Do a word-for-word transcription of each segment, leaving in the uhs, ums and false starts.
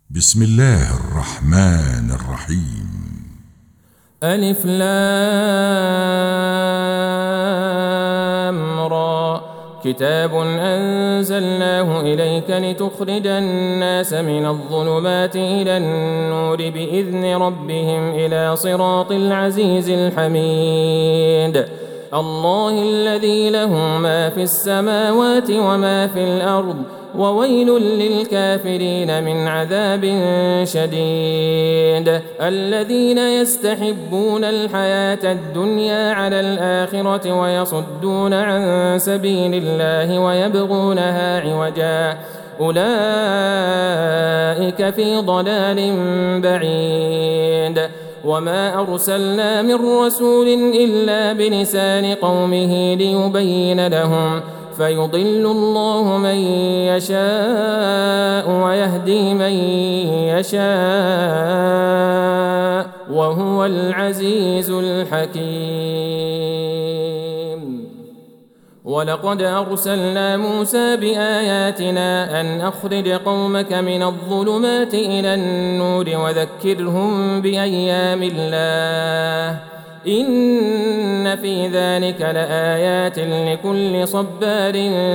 بسم الله الرحمن الرحيم. ألف لام را كتاب أنزلناه إليك لتخرج الناس من الظلمات إلى النور بإذن ربهم إلى صراط العزيز الحميد الله الذي له ما في السماوات وما في الأرض وويل للكافرين من عذاب شديد الذين يستحبون الحياة الدنيا على الآخرة ويصدون عن سبيل الله ويبغونها عوجا أولئك في ضلال بعيد وما أرسلنا من رسول إلا بلسان قومه ليبين لهم فيضل الله من يشاء ويهدي من يشاء وهو العزيز الحكيم. ولقد أرسلنا موسى بآياتنا أن أخرج قومك من الظلمات إلى النور وذكرهم بأيام الله إن في ذلك لآيات لكل صبار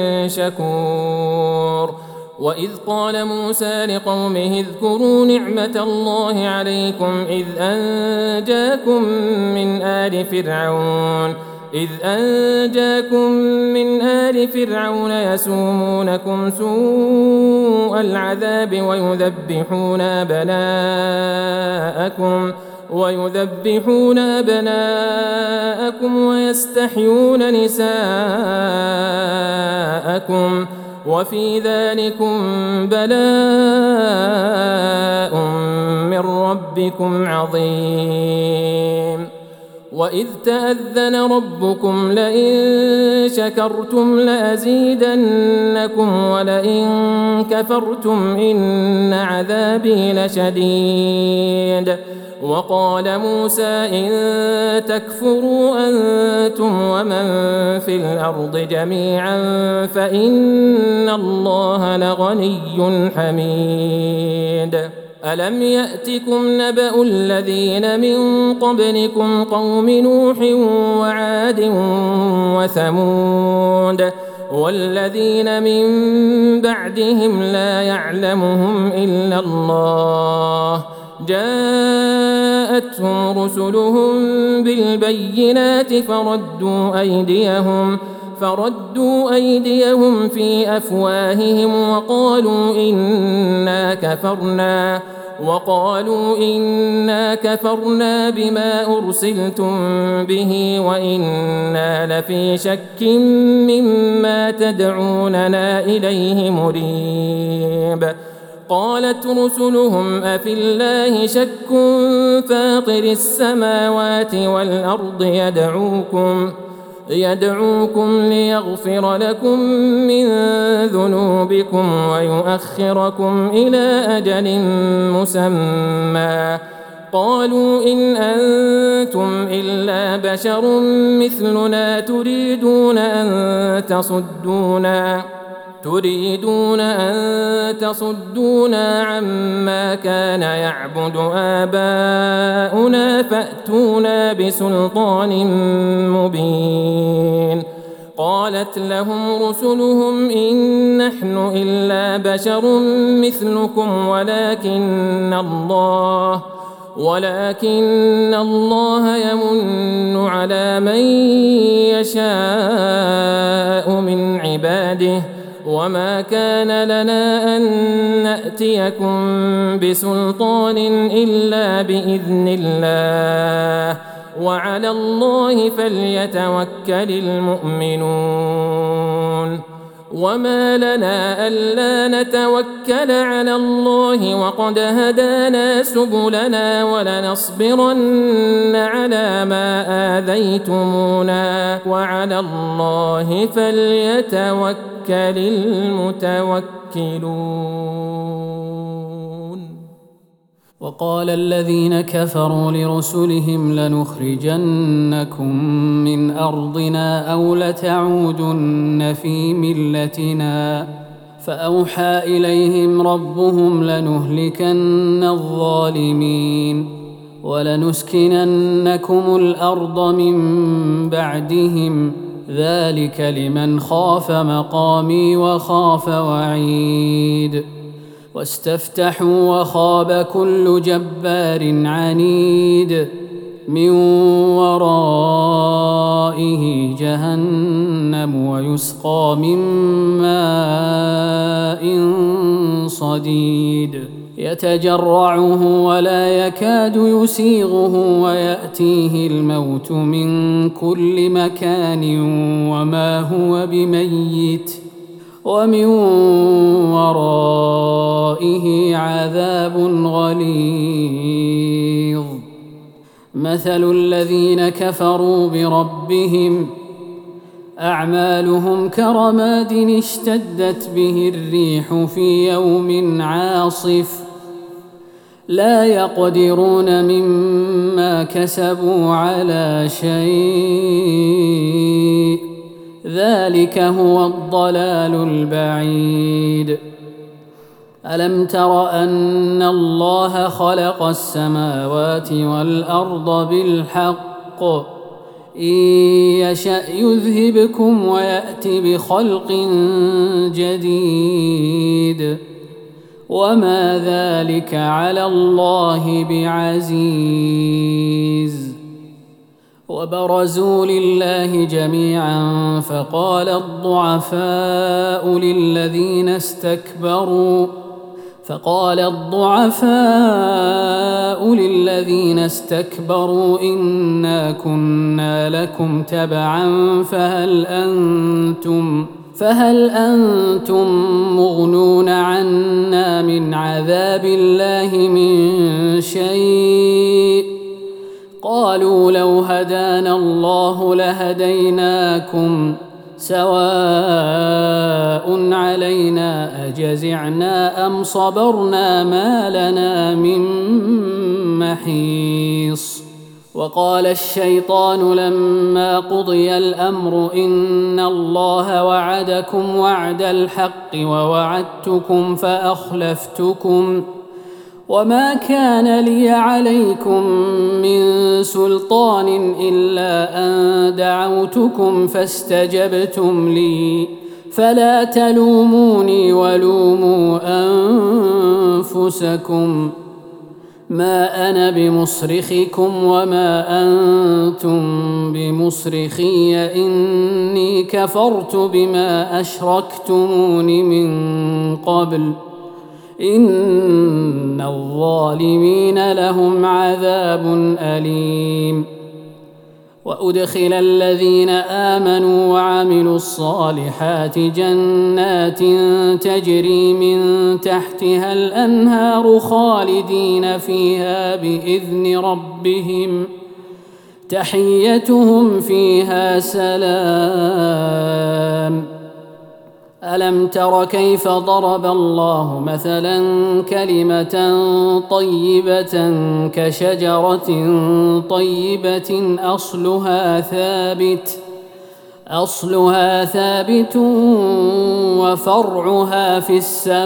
شكور. وإذ قال موسى لقومه اذكروا نعمة الله عليكم إذ أنجاكم من آل فرعون إذ أنجاكم من آل فرعون يسومونكم سوء العذاب ويذبحون أبناءكم ويذبحون أبناءكم ويستحيون نساءكم وفي ذلكم بلاء من ربكم عظيم. وإذ تأذن ربكم لئن شكرتم لأزيدنكم ولئن كفرتم إن عذابي لشديد. وقال موسى إن تكفروا أنتم ومن في الأرض جميعا فإن الله لغني حميد. ألم يأتكم نبأ الذين من قبلكم قوم نوح وعاد وثمود والذين من بعدهم لا يعلمهم إلا الله جاءتهم رسلهم بالبينات فردوا أيديهم فردوا أيديهم في أفواههم وقالوا إنا كفرنا وقالوا إنا كفرنا بما أرسلتم به وإنا لفي شك مما تدعوننا إليه مريب. قالت رسلهم أفي الله شك فاطر السماوات والأرض يدعوكم يدعوكم ليغفر لكم من ذنوبكم ويؤخركم إلى أجل مسمى قالوا إن أنتم إلا بشر مثلنا تريدون أن تصدونا تريدون أن تصدونا عما كان يعبد آباؤنا فأتونا بسلطان مبين. قالت لهم رسلهم إن نحن إلا بشر مثلكم ولكن الله ولكن الله يمن على من يشاء من عباده وما كان لنا أن نأتيكم بسلطان إلا بإذن الله وعلى الله فليتوكل المؤمنون. وما لنا ألا نتوكل على الله وقد هدانا سبلنا ولنصبرن على ما آذيتمونا وعلى الله فليتوكل المتوكلون. وقال الذين كفروا لرسلهم لنخرجنكم من أرضنا أو لتعودن في ملتنا فأوحى إليهم ربهم لنهلكن الظالمين ولنسكننكم الأرض من بعدهم ذلك لمن خاف مقامي وخاف وعيد واستفتحوا وخاب كل جبار عنيد من ورائه جهنم ويسقى من ماء صديد يتجرعه ولا يكاد يسيغه ويأتيه الموت من كل مكان وما هو بميت ومن ورائه عذاب غليظ مثل الذين كفروا بربهم أعمالهم كرماد اشتدت به الريح في يوم عاصف لا يقدرون مما كسبوا على شيء ذلك هو الضلال البعيد ألم تر أن الله خلق السماوات والأرض بالحق إن يشأ يذهبكم ويأت بخلق جديد وما ذلك على الله بعزيز وبرزوا لله جميعا فقال الضعفاء للذين استكبروا فقال الضعفاء للذين استكبروا إنا كنا لكم تبعا فهل أنتم فهل أنتم مغنون عنا من عذاب الله من شيء قالوا لو هدانا الله لهديناكم سواء علينا أجزعنا أم صبرنا ما لنا من محيص وقال الشيطان لما قضي الأمر إن الله وعدكم وعد الحق ووعدتكم فأخلفتكم وما كان لي عليكم من سلطان إلا أن دعوتكم فاستجبتم لي فلا تلوموني ولوموا أنفسكم ما أنا بمصرخكم وما أنتم بمصرخي إني كفرت بما أشركتمون من قبل إن الظالمين لهم عذاب أليم وأدخل الذين آمنوا وعملوا الصالحات جنات تجري من تحتها الأنهار خالدين فيها بإذن ربهم تحيتهم فيها سلام ألم تر كيف ضرب الله مثلا كلمة طيبة كشجرة طيبة أصلها ثابت أصلها ثابت وفرعها في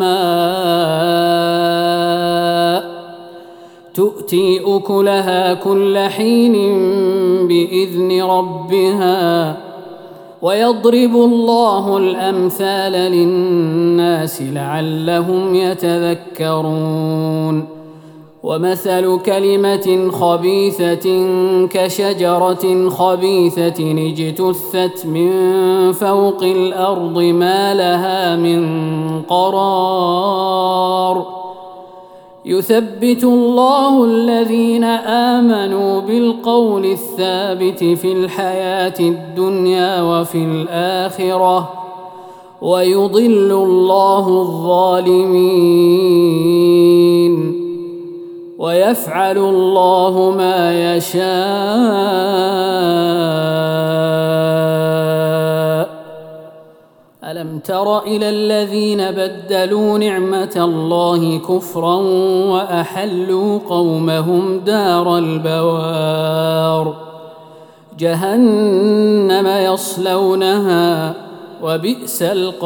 السماء تؤتي أكلها كل حين بإذن ربها ويضرب الله الأمثال للناس لعلهم يتذكرون ومثل كلمة خبيثة كشجرة خبيثة اجتثت من فوق الأرض ما لها من قرار يثبت الله الذين آمنوا بالقول الثابت في الحياة الدنيا وفي الآخرة ويضل الله الظالمين ويفعل الله ما يشاء ألم تر إلى الذين بدلوا نعمة الله كفرا وأحلوا قومهم دار البوار جهنم يصلونها وبئس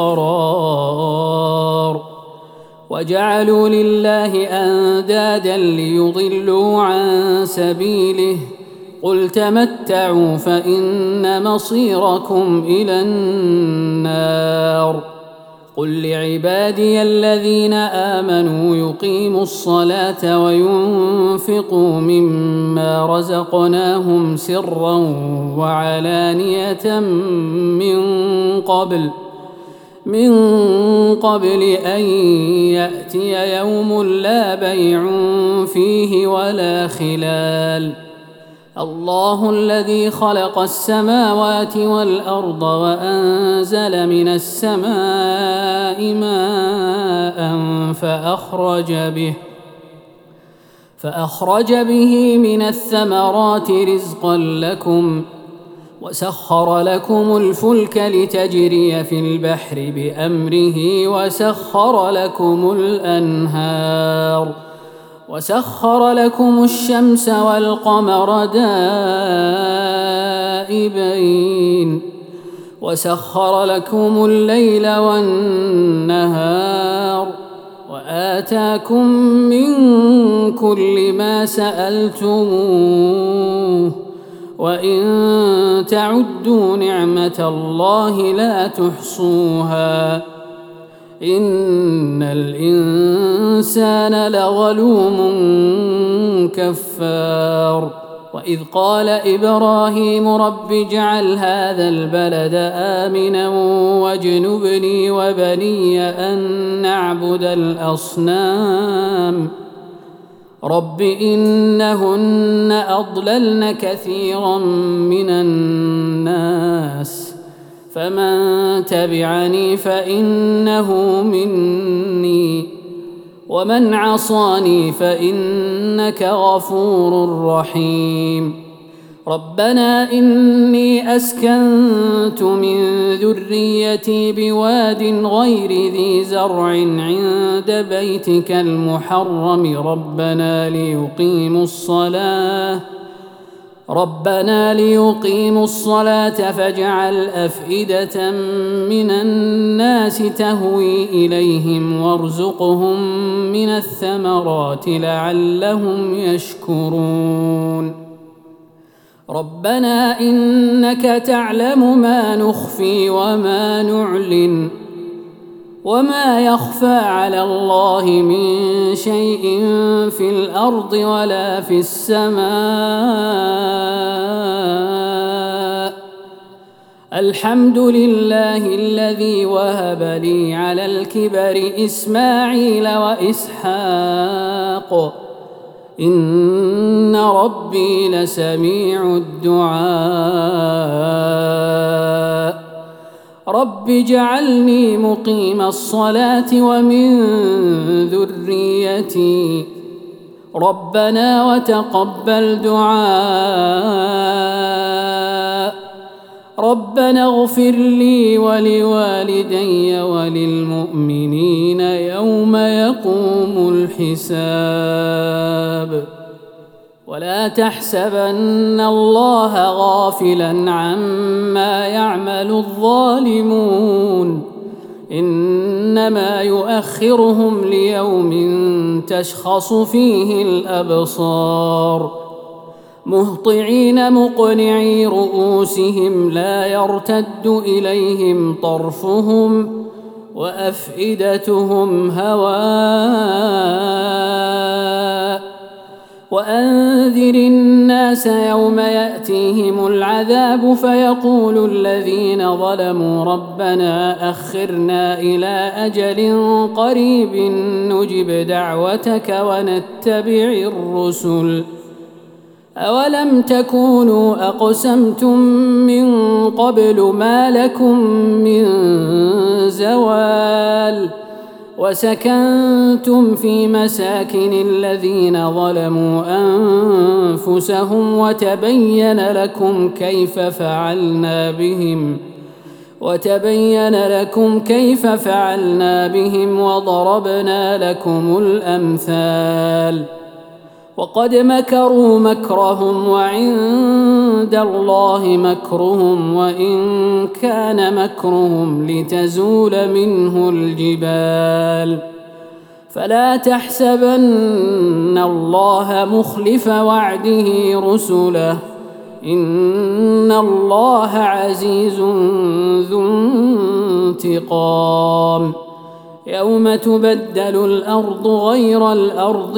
القرار. وجعلوا لله أندادا ليضلوا عن سبيله قل تمتعوا فإن مصيركم إلى النار. قل لعبادي الذين آمنوا يقيموا الصلاة وينفقوا مما رزقناهم سرا وعلانية من قبل من قبل أن يأتي يوم لا بيع فيه ولا خلال. الله الذي خلق السماوات والأرض وأنزل من السماء ماء فأخرج به فأخرج به من الثمرات رزقا لكم وسخر لكم الفلك لتجري في البحر بأمره وسخر لكم الأنهار وسخر لكم الشمس والقمر دائبين وسخر لكم الليل والنهار وآتاكم من كل ما سألتموه وإن تعدوا نعمة الله لا تحصوها إن الإنسان لظلوم كفار. وإذ قال إبراهيم رب اجعل هذا البلد آمنا واجنبني وبني أن نعبد الأصنام رب إنهن أضللن كثيرا من الناس فمن تبعني فإنه مني ومن عصاني فإنك غفور رحيم. ربنا إني أسكنت من ذريتي بواد غير ذي زرع عند بيتك المحرم ربنا ليقيموا الصلاة ربنا ليقيموا الصلاة فاجعل أفئدة من الناس تهوي إليهم وارزقهم من الثمرات لعلهم يشكرون. ربنا إنك تعلم ما نخفي وما نعلن وما يخفى على الله من شيء في الأرض ولا في السماء. الحمد لله الذي وهب لي على الكبر إسماعيل وإسحاق إن ربي لسميع الدعاء. رب اجعلني مقيم الصلاة ومن ذريتي ربنا وتقبل دعاء. ربنا اغفر لي ولوالدي وللمؤمنين يوم يقوم الحساب. ولا تحسبن الله غافلا عما يعمل الظالمون إنما يؤخرهم ليوم تشخص فيه الأبصار مهطعين مقنعي رؤوسهم لا يرتد إليهم طرفهم وأفئدتهم هواء. وأنذر الناس يوم يأتيهم العذاب فيقول الذين ظلموا ربنا أخرنا إلى أجل قريب نجب دعوتك ونتبع الرسل أولم تكونوا أقسمتم من قبل ما لكم من زوال وسكنتم في مساكن الذين ظلموا أنفسهم وتبين لكم كيف فعلنا بهم وتبين لكم كيف فعلنا بهم وضربنا لكم الأمثال وقد مكروا مكرهم وعند الله مكرهم وإن كان مكرهم لتزول منه الجبال فلا تحسبن الله مخلف وعده رسله إن الله عزيز ذو انتقام يوم تبدل الأرض غير الأرض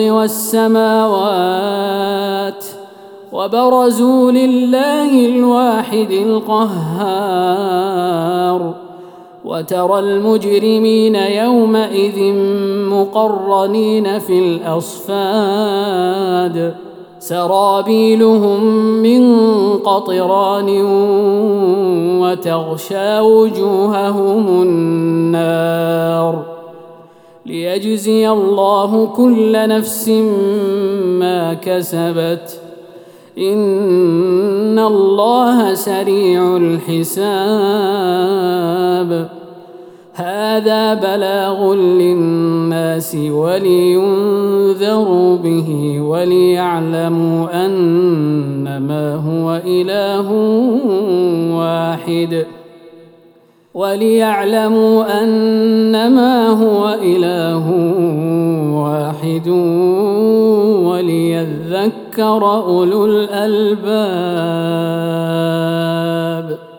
والسماوات وبرزوا لله الواحد القهار وترى المجرمين يومئذ مقرنين في الأصفاد سرابيلهم من قطران وتغشى وجوههم النار ليجزي الله كل نفس ما كسبت إن الله سريع الحساب هذا بلاغ للناس ولينذروا به وليعلموا أنما هو إله واحد وليعلموا أنما هو إله واحد وليذكر أولو الألباب.